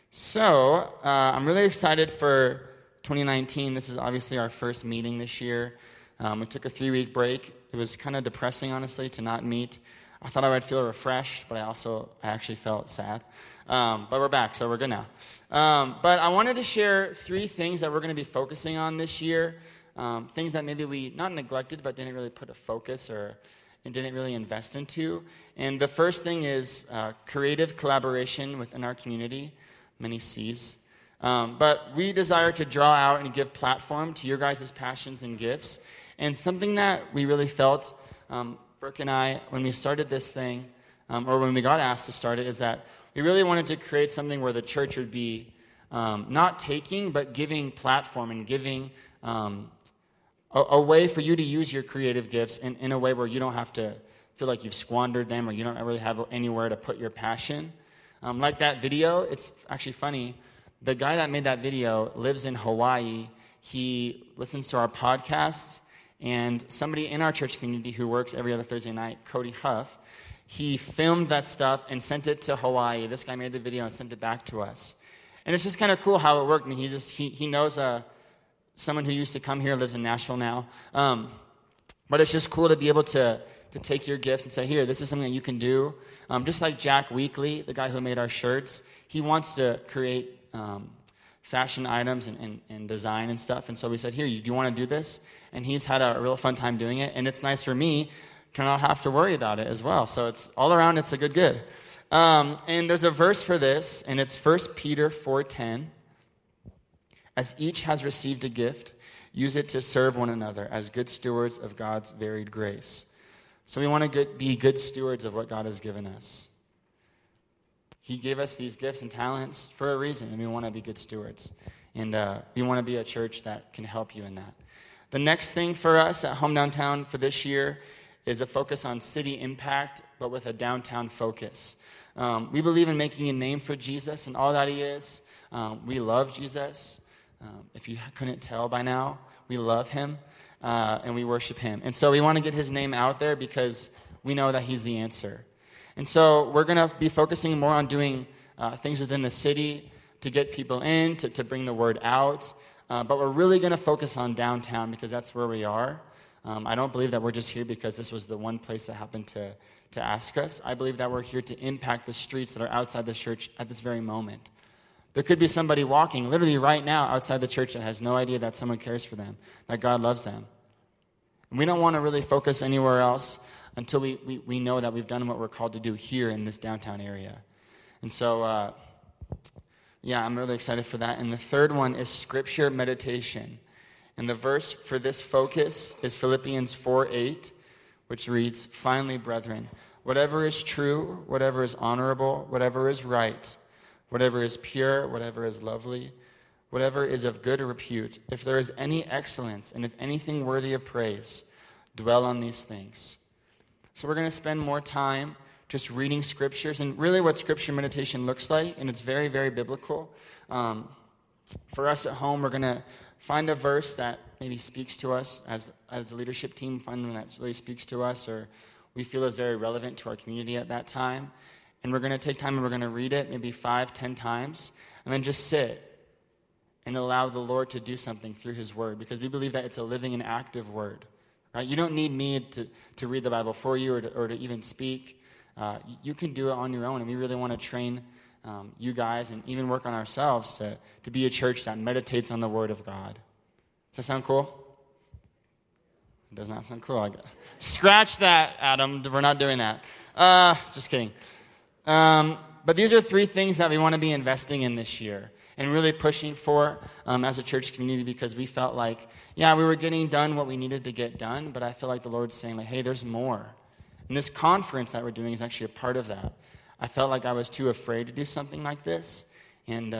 I'm really excited for 2019. This is obviously our first meeting this year. We took a 3-week break. It was kind of depressing, honestly, to not meet. I thought I would feel refreshed, but I actually felt sad. But we're back, so we're good now. But I wanted to share 3 things that we're going to be focusing on this year. Things that maybe we not neglected, but didn't really put a focus and didn't really invest into. And the first thing is creative collaboration within our community, many C's. But we desire to draw out and give platform to your guys' passions and gifts. And something that we really felt, Brooke and I, when we started this thing, or when we got asked to start it, is that we really wanted to create something where the church would be not taking, but giving platform and giving a way for you to use your creative gifts in a way where you don't have to feel like you've squandered them or you don't really have anywhere to put your passion. Like that video, it's actually funny. The guy that made that video lives in Hawaii. He listens to our podcasts, and somebody in our church community who works every other Thursday night, Cody Huff, he filmed that stuff and sent it to Hawaii. This guy made the video and sent it back to us. And it's just kind of cool how it worked. I mean, he knows someone who used to come here, lives in Nashville now. But it's just cool to be able to take your gifts and say, here, this is something that you can do. Just like Jack Weekly, the guy who made our shirts, he wants to create fashion items and design and stuff. And so we said, here, do you want to do this? And he's had a real fun time doing it. And it's nice for me to not have to worry about it as well. So it's all around, it's a good. And there's a verse for this, and it's 1 Peter 4:10. As each has received a gift, use it to serve one another as good stewards of God's varied grace. So we want to be good stewards of what God has given us. He gave us these gifts and talents for a reason, and we want to be good stewards. And we want to be a church that can help you in that. The next thing for us at Home Downtown for this year is a focus on city impact, but with a downtown focus. We believe in making a name for Jesus and all that he is. We love Jesus. If you couldn't tell by now, we love him, and we worship him. And so we want to get his name out there because we know that he's the answer. And so we're going to be focusing more on doing things within the city to get people in, to bring the word out. But we're really going to focus on downtown because that's where we are. I don't believe that we're just here because this was the one place that happened to ask us. I believe that we're here to impact the streets that are outside the church at this very moment. There could be somebody walking literally right now outside the church that has no idea that someone cares for them, that God loves them. And we don't want to really focus anywhere else until we know that we've done what we're called to do here in this downtown area. And so, I'm really excited for that. And the third one is scripture meditation. And the verse for this focus is Philippians 4:8, which reads, "Finally, brethren, whatever is true, whatever is honorable, whatever is right, whatever is pure, whatever is lovely, whatever is of good repute, if there is any excellence and if anything worthy of praise, dwell on these things." So we're going to spend more time just reading scriptures and really what scripture meditation looks like, and it's very, very biblical. For us at home, we're going to find a verse that maybe speaks to us as a leadership team, find one that really speaks to us or we feel is very relevant to our community at that time. And we're going to take time and we're going to read it maybe 5-10 times and then just sit and allow the Lord to do something through his word because we believe that it's a living and active word. Right? You don't need me to read the Bible for you or to even speak. You can do it on your own, and we really want to train you guys and even work on ourselves to be a church that meditates on the Word of God. Does that sound cool? It does not sound cool. Scratch that, Adam. We're not doing that. Just kidding. But these are 3 things that we want to be investing in this year and really pushing for as a church community because we felt like, we were getting done what we needed to get done, but I feel like the Lord's saying, like, hey, there's more. And this conference that we're doing is actually a part of that. I felt like I was too afraid to do something like this, and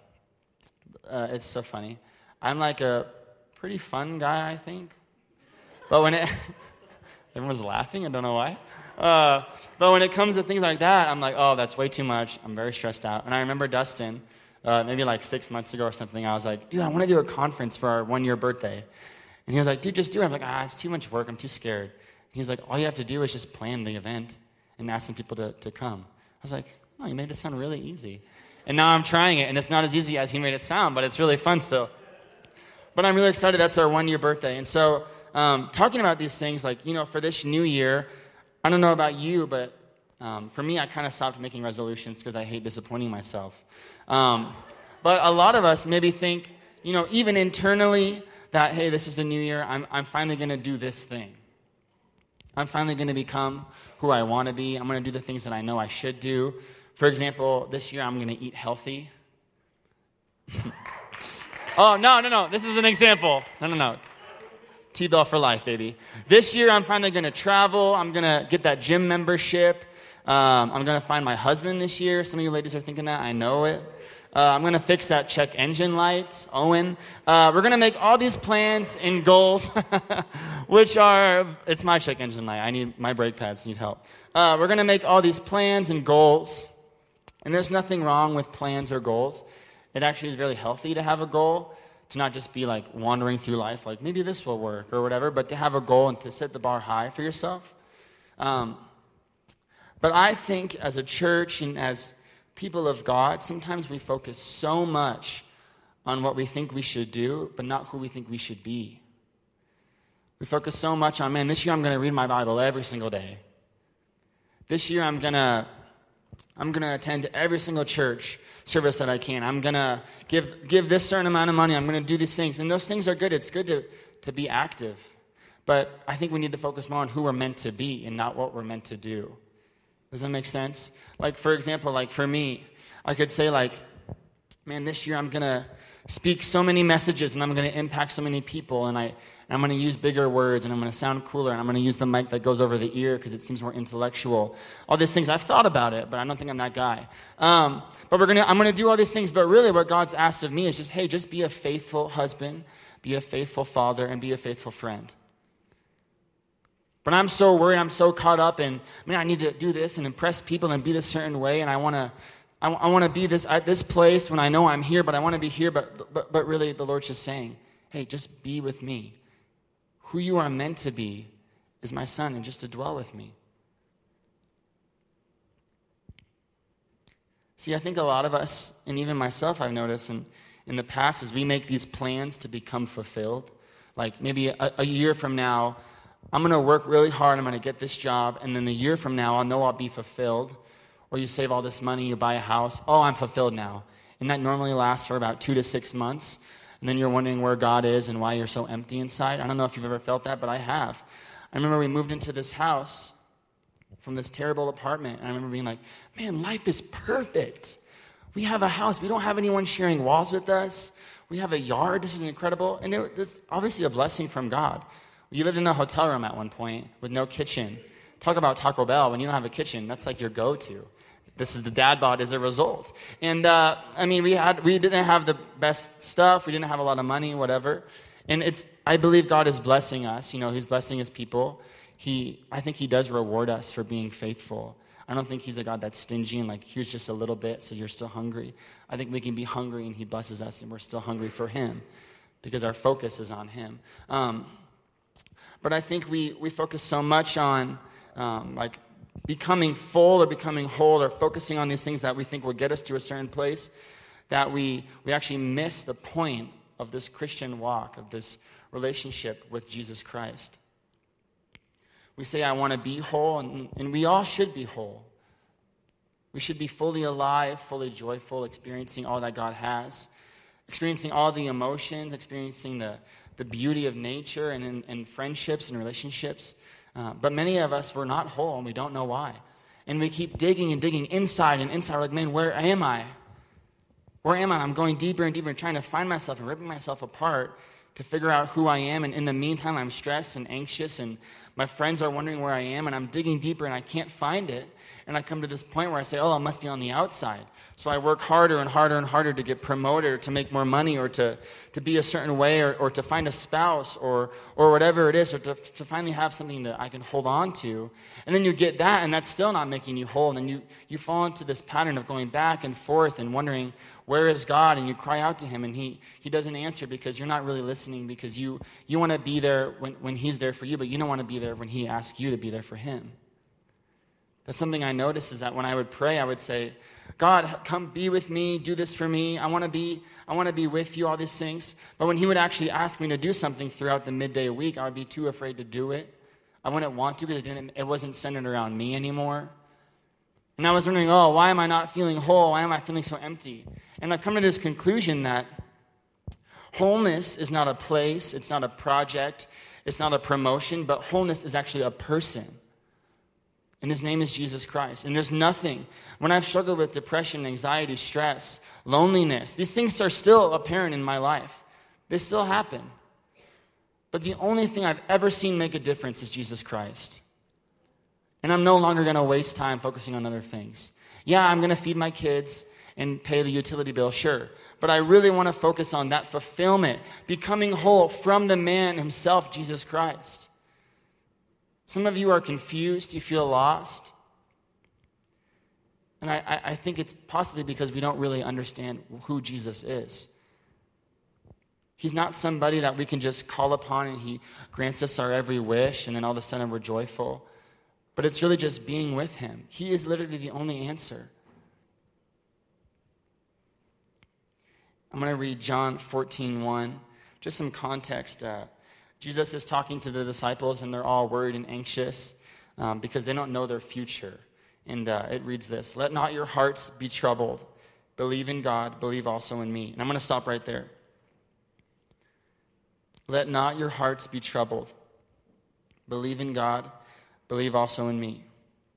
it's so funny. I'm like a pretty fun guy, I think. But when everyone's laughing, I don't know why. But when it comes to things like that, I'm like, oh, that's way too much. I'm very stressed out. And I remember Dustin, maybe like 6 months ago or something, I was like, dude, I want to do a conference for our 1-year birthday. And he was like, dude, just do it. I'm like, it's too much work. I'm too scared. And he's like, all you have to do is just plan the event and ask some people to come. I was like, oh, you made it sound really easy. And now I'm trying it, and it's not as easy as he made it sound, but it's really fun still. But I'm really excited. That's our 1-year birthday. And so talking about these things, like, for this new year, I don't know about you, but for me, I kind of stopped making resolutions because I hate disappointing myself. But a lot of us maybe think, even internally, that, hey, this is the new year. I'm finally going to do this thing. I'm finally going to become who I want to be. I'm going to do the things that I know I should do. For example, this year I'm going to eat healthy. Oh, no. This is an example. No. T-Bell for life, baby. This year I'm finally going to travel. I'm going to get that gym membership. I'm going to find my husband this year. Some of you ladies are thinking that. I know it. I'm going to fix that check engine light, Owen. We're going to make all these plans and goals, it's my check engine light. My brake pads need help. We're going to make all these plans and goals. And there's nothing wrong with plans or goals. It actually is really healthy to have a goal, to not just be like wandering through life, like maybe this will work or whatever, but to have a goal and to set the bar high for yourself. But I think as a church and as people of God, sometimes we focus so much on what we think we should do, but not who we think we should be. We focus so much on, this year I'm going to read my Bible every single day. This year I'm going to attend every single church service that I can. I'm going to give this certain amount of money. I'm going to do these things. And those things are good. It's good to be active. But I think we need to focus more on who we're meant to be and not what we're meant to do. Does that make sense? Like, for example, like for me, I could say like, this year I'm going to speak so many messages and I'm going to impact so many people and I'm going to use bigger words and I'm going to sound cooler and I'm going to use the mic that goes over the ear because it seems more intellectual. All these things, I've thought about it, but I don't think I'm that guy. But I'm going to do all these things, but really what God's asked of me is just be a faithful husband, be a faithful father, and be a faithful friend. But I'm so worried, I'm so caught up in, I need to do this and impress people and be this certain way, and I want to be this at this place when I know I'm here, but I want to be here, but really the Lord's just saying, hey, just be with me. Who you are meant to be is my son, and just to dwell with me. See, I think a lot of us, and even myself I've noticed in the past, is we make these plans to become fulfilled. Like maybe a year from now, I'm going to work really hard, I'm going to get this job, and then a year from now, I'll know I'll be fulfilled. Or you save all this money, you buy a house, I'm fulfilled now. And that normally lasts for about 2 to 6 months. And then you're wondering where God is and why you're so empty inside. I don't know if you've ever felt that, but I have. I remember we moved into this house from this terrible apartment, and I remember being like, life is perfect. We have a house. We don't have anyone sharing walls with us. We have a yard. This is incredible. And it's obviously a blessing from God. You lived in a hotel room at one point with no kitchen. Talk about Taco Bell. When you don't have a kitchen, that's like your go-to. This is the dad bod as a result. And we didn't have the best stuff. We didn't have a lot of money, whatever. And I believe God is blessing us. He's blessing his people. I think he does reward us for being faithful. I don't think he's a God that's stingy and like, here's just a little bit so you're still hungry. I think we can be hungry and he blesses us and we're still hungry for him because our focus is on him. But I think we focus so much on becoming full or becoming whole or focusing on these things that we think will get us to a certain place that we actually miss the point of this Christian walk, of this relationship with Jesus Christ. We say, I want to be whole, and we all should be whole. We should be fully alive, fully joyful, experiencing all that God has, experiencing all the emotions, experiencing the beauty of nature and friendships and relationships. But many of us, we're not whole, and we don't know why. And we keep digging and digging inside and inside. We're like, where am I? Where am I? I'm going deeper and deeper and trying to find myself and ripping myself apart to figure out who I am. And in the meantime, I'm stressed and anxious, and my friends are wondering where I am, and I'm digging deeper, and I can't find it. And I come to this point where I say, it must be on the outside. So I work harder and harder and harder to get promoted or to make more money or to be a certain way or to find a spouse or whatever it is, or to finally have something that I can hold on to. And then you get that, and that's still not making you whole. And then you fall into this pattern of going back and forth and wondering, where is God? And you cry out to him, and he doesn't answer because you're not really listening, because you want to be there when he's there for you, but you don't want to be there when he asks you to be there for him. That's something I noticed, is that when I would pray, I would say, God, come be with me, do this for me. I want to be with you, all these things. But when he would actually ask me to do something throughout the midday week, I would be too afraid to do it. I wouldn't want to because it wasn't centered around me anymore. And I was wondering, why am I not feeling whole? Why am I feeling so empty? And I've come to this conclusion that wholeness is not a place, it's not a project, it's not a promotion, but wholeness is actually a person. And his name is Jesus Christ. And there's nothing, when I've struggled with depression, anxiety, stress, loneliness, these things are still apparent in my life. They still happen. But the only thing I've ever seen make a difference is Jesus Christ. And I'm no longer going to waste time focusing on other things. Yeah, I'm going to feed my kids and pay the utility bill, sure. But I really want to focus on that fulfillment, becoming whole from the man himself, Jesus Christ. Some of you are confused, you feel lost. And I think it's possibly because we don't really understand who Jesus is. He's not somebody that we can just call upon and he grants us our every wish and then all of a sudden we're joyful. But it's really just being with him. He is literally the only answer. I'm going to read John 14:1, just some context. Jesus is talking to the disciples, and they're all worried and anxious because they don't know their future. And it reads this: "Let not your hearts be troubled. Believe in God, believe also in me." And I'm going to stop right there. Let not your hearts be troubled. Believe in God, believe also in me.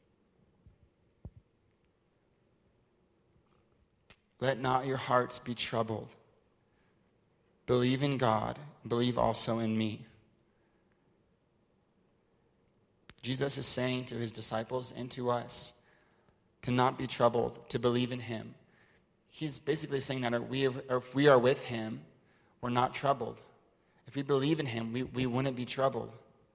Let not your hearts be troubled. Believe in God, believe also in me. Jesus is saying to his disciples and to us to not be troubled, to believe in him. He's basically saying that if we are with him, we're not troubled. If we believe in him, we wouldn't be troubled.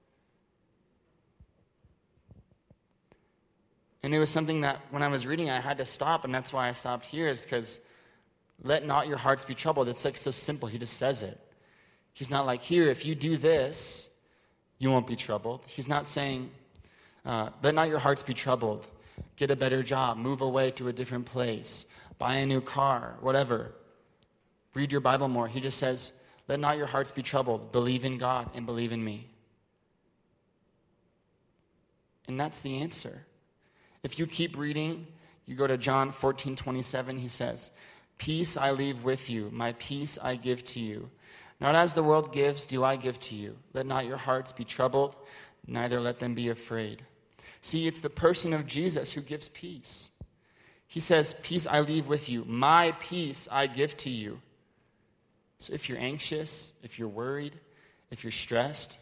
And it was something that when I was reading, I had to stop, and that's why I stopped here, is because let not your hearts be troubled. It's like so simple. He just says it. He's not like, here, if you do this, you won't be troubled. He's not saying, let not your hearts be troubled. Get a better job. Move away to a different place. Buy a new car. Whatever. Read your Bible more. He just says, let not your hearts be troubled. Believe in God and believe in me. And that's the answer. If you keep reading, you go to John 14:27, he says, "Peace I leave with you, my peace I give to you. Not as the world gives, do I give to you. Let not your hearts be troubled, neither let them be afraid." See, it's the person of Jesus who gives peace. He says, "Peace I leave with you, my peace I give to you." So if you're anxious, if you're worried, if you're stressed,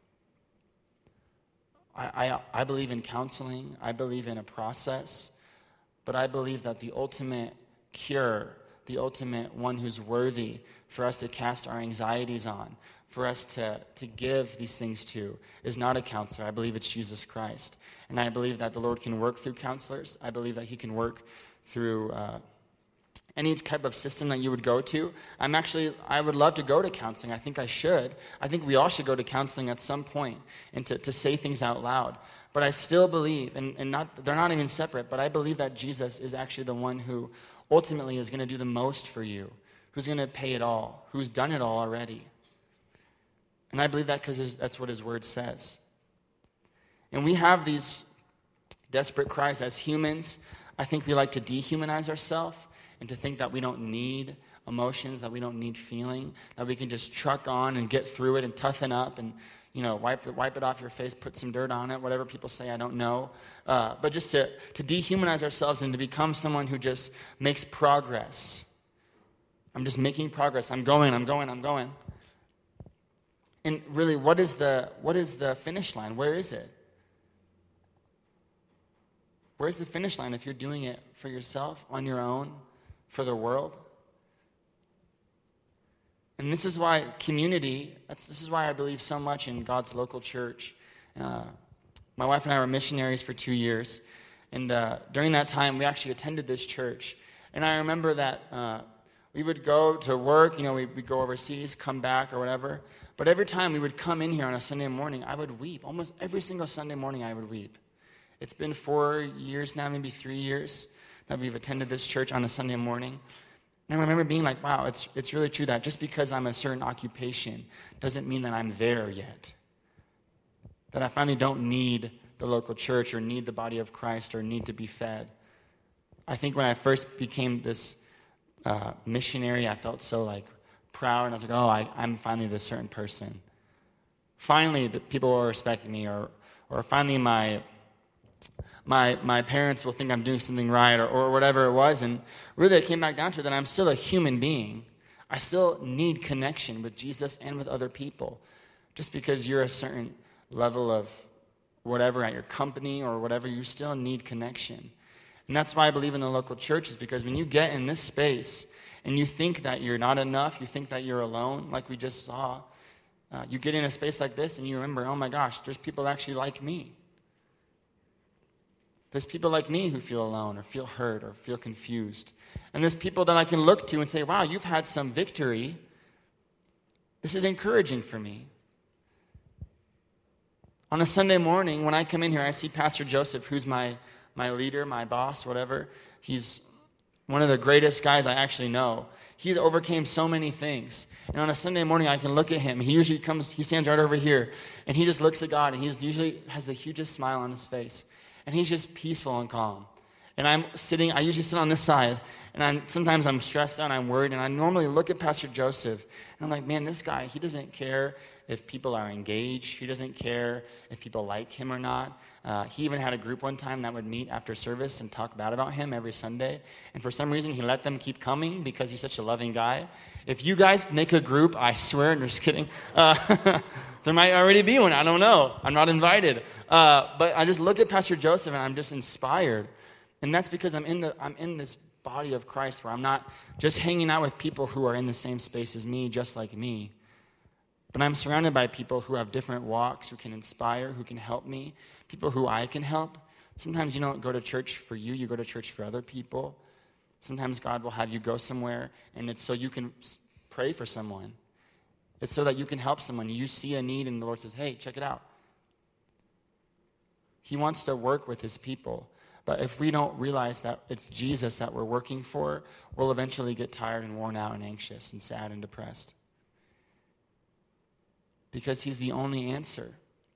I believe in counseling. I believe in a process. But I believe that the ultimate cure, the ultimate one who's worthy for us to cast our anxieties on, for us to give these things to, is not a counselor. I believe it's Jesus Christ. And I believe that the Lord can work through counselors. I believe that he can work through any type of system that you would go to. I would love to go to counseling. I think I should. I think we all should go to counseling at some point and to say things out loud. But I still believe, and they're not even separate, but I believe that Jesus is actually the one who ultimately is going to do the most for you, who's going to pay it all, who's done it all already. And I believe that because that's what his word says. And we have these desperate cries as humans. I think we like to dehumanize ourselves and to think that we don't need emotions, that we don't need feeling, that we can just truck on and get through it and toughen up and, wipe it off your face, put some dirt on it, whatever people say, I don't know. But just to dehumanize ourselves and to become someone who just makes progress. I'm just making progress. I'm going. And really, what is the finish line? Where is it? Where's the finish line if you're doing it for yourself, on your own, for the world? And this is why community, this is why I believe so much in God's local church. My wife and I were missionaries for 2 years. And during that time, we actually attended this church. And I remember that we would go to work, we'd go overseas, come back or whatever. But every time we would come in here on a Sunday morning, I would weep. Almost every single Sunday morning I would weep. It's been 4 years now, maybe 3 years, that we've attended this church on a Sunday morning. And I remember being like, wow, it's really true that just because I'm a certain occupation doesn't mean that I'm there yet. That I finally don't need the local church or need the body of Christ or need to be fed. I think when I first became this missionary, I felt so like proud, and I was like, oh, I'm finally this certain person. Finally, the people will respect me, or finally my parents will think I'm doing something right, or whatever it was. And really it came back down to that I'm still a human being. I still need connection with Jesus and with other people. Just because you're a certain level of whatever at your company or whatever, you still need connection. And that's why I believe in the local church, is because when you get in this space and you think that you're not enough, you think that you're alone, like we just saw, you get in a space like this and you remember, oh my gosh, there's people actually like me. There's people like me who feel alone or feel hurt or feel confused. And there's people that I can look to and say, wow, you've had some victory. This is encouraging for me. On a Sunday morning, when I come in here, I see Pastor Joseph, who's my leader, my boss, whatever. He's one of the greatest guys I actually know. He's overcame so many things. And on a Sunday morning, I can look at him. He stands right over here, and he just looks at God, and he usually has the hugest smile on his face. And he's just peaceful and calm. And I usually sit on this side, and sometimes I'm stressed out and I'm worried, and I normally look at Pastor Joseph, and I'm like, man, this guy, he doesn't care if people are engaged. He doesn't care if people like him or not. He even had a group one time that would meet after service and talk bad about him every Sunday. And for some reason, he let them keep coming because he's such a loving guy. If you guys make a group, I swear, and I'm just kidding, there might already be one. I don't know. I'm not invited. But I just look at Pastor Joseph, and I'm just inspired. And that's because I'm in this body of Christ where I'm not just hanging out with people who are in the same space as me, just like me. But I'm surrounded by people who have different walks, who can inspire, who can help me, people who I can help. Sometimes you don't go to church for you go to church for other people. Sometimes God will have you go somewhere, and it's so you can pray for someone. It's so that you can help someone. You see a need, and the Lord says, hey, check it out. He wants to work with his people. But if we don't realize that it's Jesus that we're working for, we'll eventually get tired and worn out and anxious and sad and depressed. Because he's the only answer.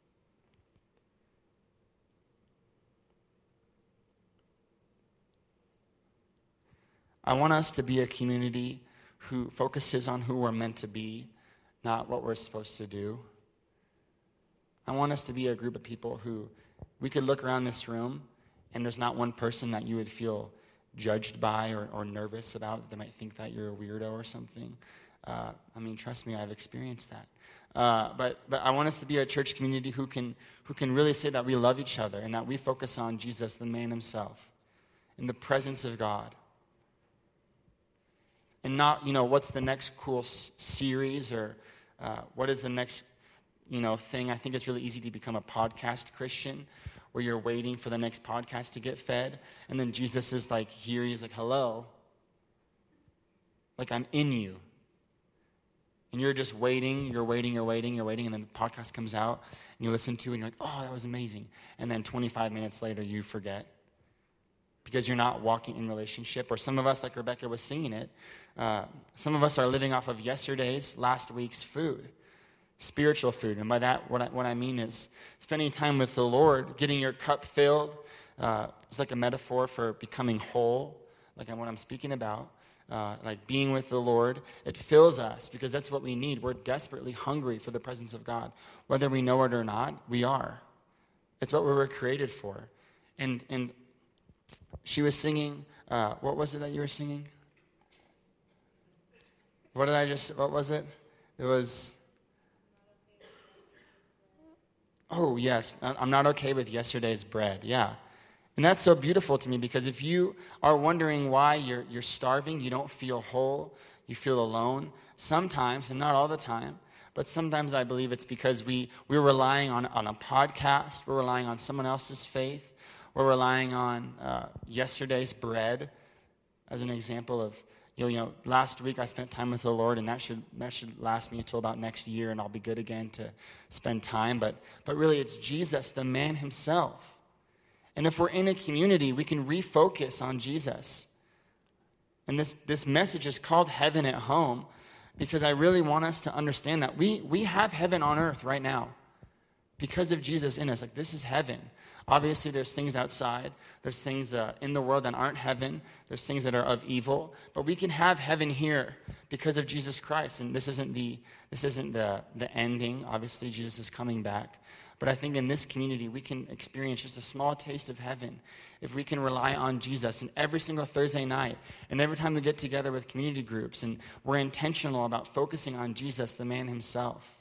I want us to be a community who focuses on who we're meant to be, not what we're supposed to do. I want us to be a group of people who we could look around this room and there's not one person that you would feel judged by or nervous about. They might think that you're a weirdo or something. Trust me, I've experienced that. But I want us to be a church community who can really say that we love each other and that we focus on Jesus, the man himself, in the presence of God. And not, what's the next cool series or what is the next, thing. I think it's really easy to become a podcast Christian where you're waiting for the next podcast to get fed. And then Jesus is like here, he's like, hello. Like I'm in you. And you're just waiting, and then the podcast comes out, and you listen to it, and you're like, oh, that was amazing. And then 25 minutes later, you forget. Because you're not walking in relationship. Or some of us, like Rebecca was singing it, some of us are living off of last week's food, spiritual food. And by that, what I mean is spending time with the Lord, getting your cup filled. It's like a metaphor for becoming whole, like what I'm speaking about. Like being with the Lord, it fills us because that's what we need. We're desperately hungry for the presence of God. Whether we know it or not, we are. It's what we were created for. And she was singing, what was it that you were singing? What was it? It was, oh yes, I'm not okay with yesterday's bread, yeah. And that's so beautiful to me because if you are wondering why you're starving, you don't feel whole, you feel alone, sometimes, and not all the time, but sometimes I believe it's because we're relying on a podcast, we're relying on someone else's faith, we're relying on yesterday's bread as an example of, last week I spent time with the Lord, and that should last me until about next year, and I'll be good again to spend time. But really it's Jesus, the man himself. And if we're in a community, we can refocus on Jesus. And this message is called Heaven at Home, because I really want us to understand that we have heaven on earth right now because of Jesus in us. Like, this is heaven. Obviously, there's things outside. There's things in the world that aren't heaven. There's things that are of evil. But we can have heaven here because of Jesus Christ. And this isn't the ending. Obviously, Jesus is coming back. But I think in this community, we can experience just a small taste of heaven if we can rely on Jesus. And every single Thursday night, and every time we get together with community groups, and we're intentional about focusing on Jesus, the man himself.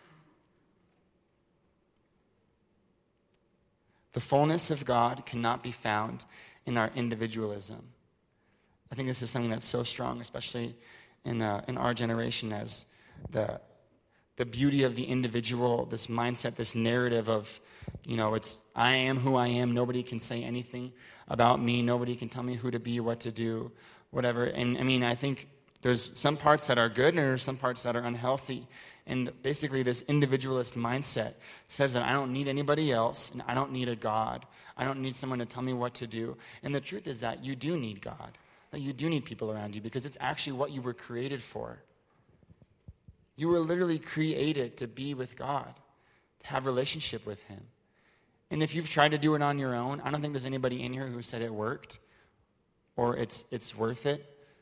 The fullness of God cannot be found in our individualism. I think this is something that's so strong, especially in our generation, as the beauty of the individual, this mindset, this narrative of, it's I am who I am. Nobody can say anything about me. Nobody can tell me who to be, what to do, whatever. And I think there's some parts that are good and there's some parts that are unhealthy. And basically this individualist mindset says that I don't need anybody else and I don't need a God. I don't need someone to tell me what to do. And the truth is that you do need God, that you do need people around you, because it's actually what you were created for. You were literally created to be with God, to have a relationship with him. And if you've tried to do it on your own, I don't think there's anybody in here who said it worked or it's worth it,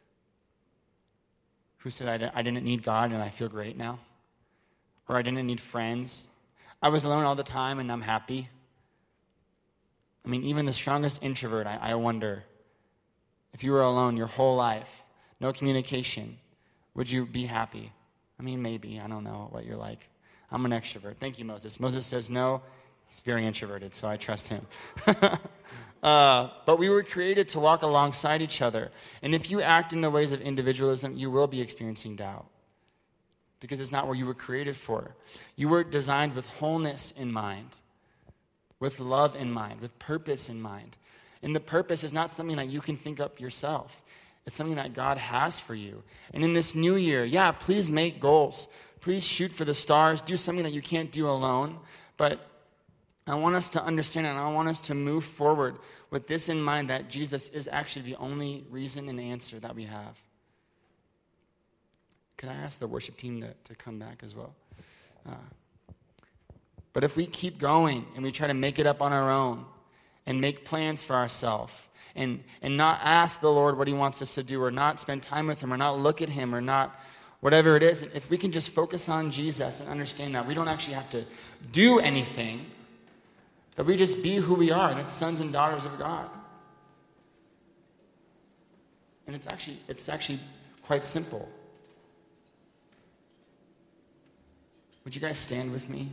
who said I didn't need God and I feel great now, or I didn't need friends. I was alone all the time and I'm happy. Even the strongest introvert, I wonder, if you were alone your whole life, no communication, would you be happy? Maybe. I don't know what you're like. I'm an extrovert. Thank you, Moses. Moses says no. He's very introverted, so I trust him. But we were created to walk alongside each other. And if you act in the ways of individualism, you will be experiencing doubt, because it's not what you were created for. You were designed with wholeness in mind, with love in mind, with purpose in mind. And the purpose is not something that you can think up yourself. It's something that God has for you. And in this new year, please make goals. Please shoot for the stars. Do something that you can't do alone. But I want us to understand, and I want us to move forward with this in mind, that Jesus is actually the only reason and answer that we have. Can I ask the worship team to come back as well? But if we keep going and we try to make it up on our own and make plans for ourselves, and not ask the Lord what he wants us to do, or not spend time with him, or not look at him, or not whatever it is, if we can just focus on Jesus and understand that we don't actually have to do anything, that we just be who we are, and it's sons and daughters of God. And it's actually quite simple. Would you guys stand with me?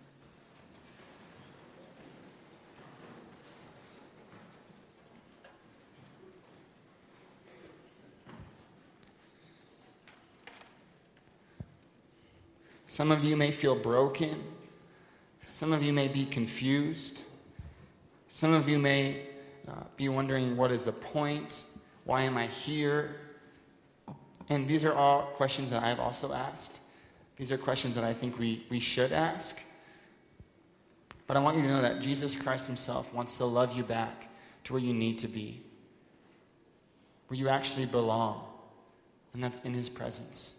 Some of you may feel broken. Some of you may be confused. Some of you may be wondering, what is the point? Why am I here? And these are all questions that I've also asked. These are questions that I think we should ask. But I want you to know that Jesus Christ himself wants to love you back to where you need to be, where you actually belong, and that's in his presence.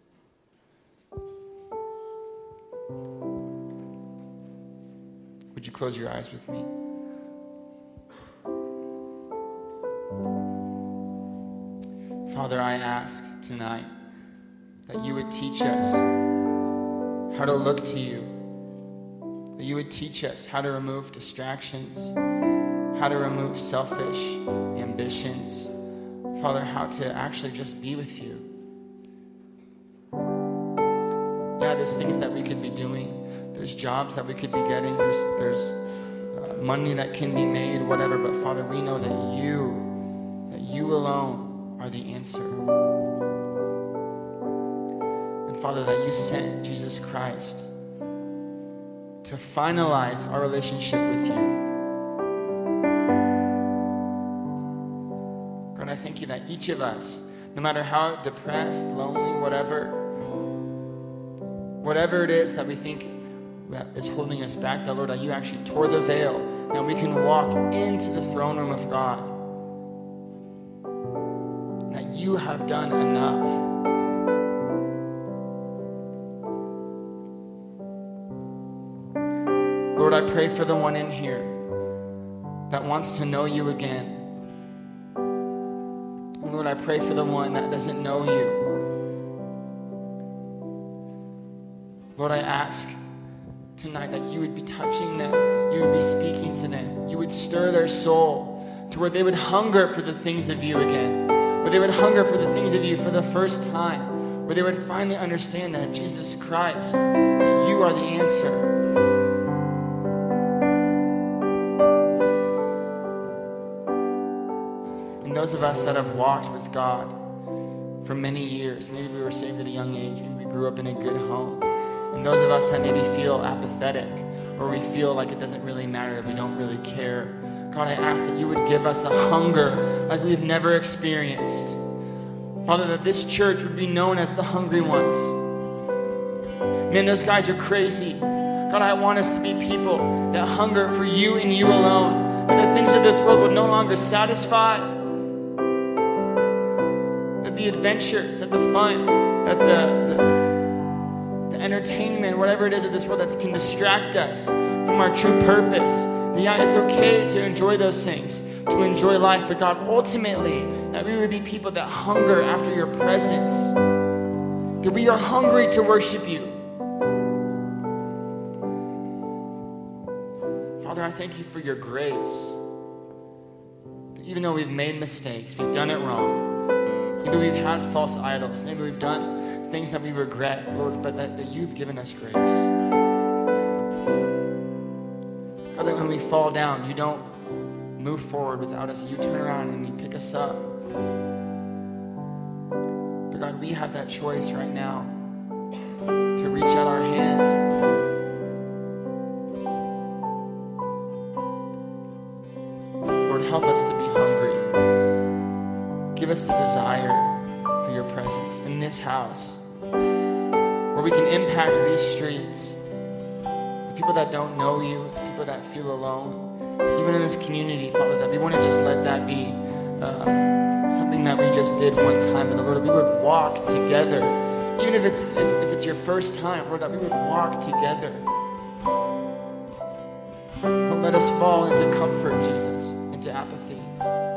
Would you close your eyes with me? Father, I ask tonight that you would teach us how to look to you, that you would teach us how to remove distractions, how to remove selfish ambitions, Father, how to actually just be with you. There's things that we could be doing. There's jobs that we could be getting. There's money that can be made, whatever. But Father, we know that you alone are the answer. And Father, that you sent Jesus Christ to finalize our relationship with you. God, I thank you that each of us, no matter how depressed, lonely, whatever it is that we think that is holding us back, that, Lord, that you actually tore the veil, that we can walk into the throne room of God, that you have done enough. Lord, I pray for the one in here that wants to know you again. And Lord, I pray for the one that doesn't know you. Lord, I ask tonight that you would be touching them, you would be speaking to them, you would stir their soul to where they would hunger for the things of you again, where they would hunger for the things of you for the first time, where they would finally understand that Jesus Christ, that you are the answer. And those of us that have walked with God for many years, maybe we were saved at a young age, maybe we grew up in a good home, and those of us that maybe feel apathetic, or we feel like it doesn't really matter, that we don't really care, God, I ask that you would give us a hunger like we've never experienced. Father, that this church would be known as the hungry ones. Man, those guys are crazy. God, I want us to be people that hunger for you and you alone. That the things of this world will no longer satisfy. That the adventures, that the fun, that the entertainment, whatever it is of this world that can distract us from our true purpose. Yeah, it's okay to enjoy those things, to enjoy life, but God, ultimately, that we would be people that hunger after your presence, that we are hungry to worship you. Father, I thank you for your grace. Even though we've made mistakes, we've done it wrong, maybe we've had false idols, maybe we've done things that we regret, Lord, but that you've given us grace. God, that when we fall down, you don't move forward without us. You turn around and you pick us up. But God, we have that choice right now to reach out our hand. Lord, help us to be hungry. Give us the desire for your presence in this house, where we can impact these streets, the people that don't know you, the people that feel alone, even in this community, Father, that we want to just let that be something that we just did one time, but Lord, that we would walk together, even if it's your first time, Lord, that we would walk together. Don't let us fall into comfort, Jesus, into apathy.